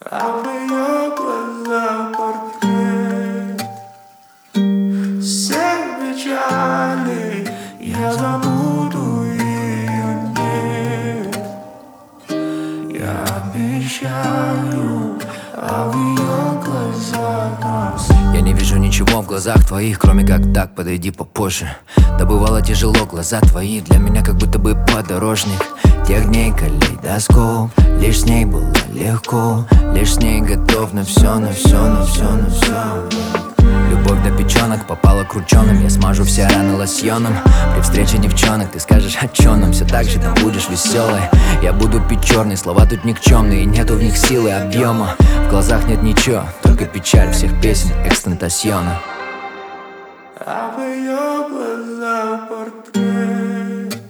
А в ее глазах портрет всех печалей. Я забуду ее, нет, я обещаю. А в ее глазах нас. Я не вижу ничего в глазах твоих, кроме как так, подойди попозже. Да бывало тяжело, глаза твои для меня как будто бы подорожник тех дней, калейдоскоп. Лишь с ней было легко, лишь с ней готов на все, на все, на все, на все. Любовь до печенок попала крученым. Я смажу все раны лосьоном. При встрече девчонок ты скажешь, а чё нам все так же там будешь веселой. Я буду пить черный, слова тут никчемные, и нету в них силы, объема. В глазах нет ничего, только печаль всех песен экстентасьона. А в ее глазах портрет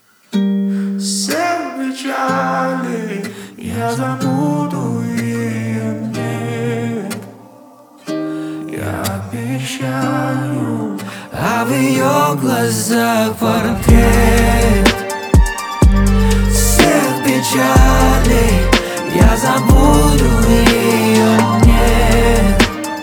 всех печалей. Я забуду ее, нет, я обещаю. А в ее глазах портрет всех печалей. Я забуду ее, нет,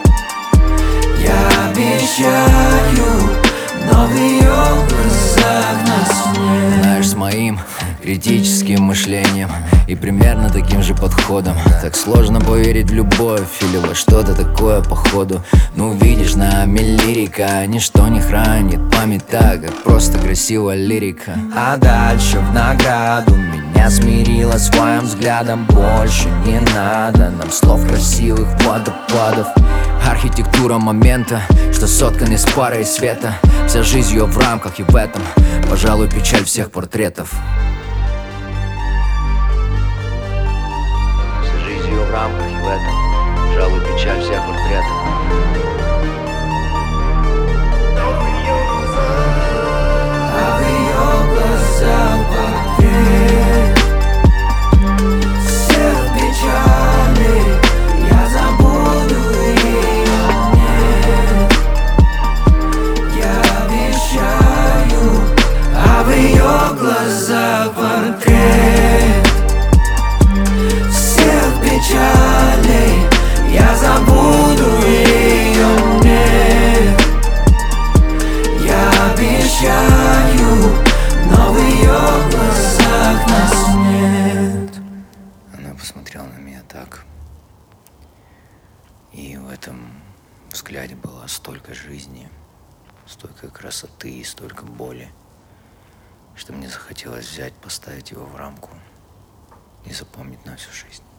я обещаю. Но в ее глазах нас нет. Знаешь, с моим критическим мышлением и примерно таким же подходом так сложно поверить в любовь или во что-то такое походу. Ну видишь, нами лирика, ничто не хранит память так, как просто красивая лирика. А дальше в награду меня смирила своим взглядом. Больше не надо нам слов красивых водопадов. Архитектура момента, что соткан из пары и света. Вся жизнь ее в рамках и в этом, пожалуй, печаль всех портретов. Вся жизнь ее в рамках и в этом, пожалуй, печаль всех портретов. А в ее глазах портрет всех печалей. Я забуду ее, нет, я обещаю. А в ее глазах портрет всех печалей. Я забуду ее, нет, я обещаю. Но в ее глазах нас нет. Она посмотрела на меня так, и в этом взгляде было столько жизни, столько красоты и столько боли, что мне захотелось взять, поставить его в рамку и запомнить на всю жизнь.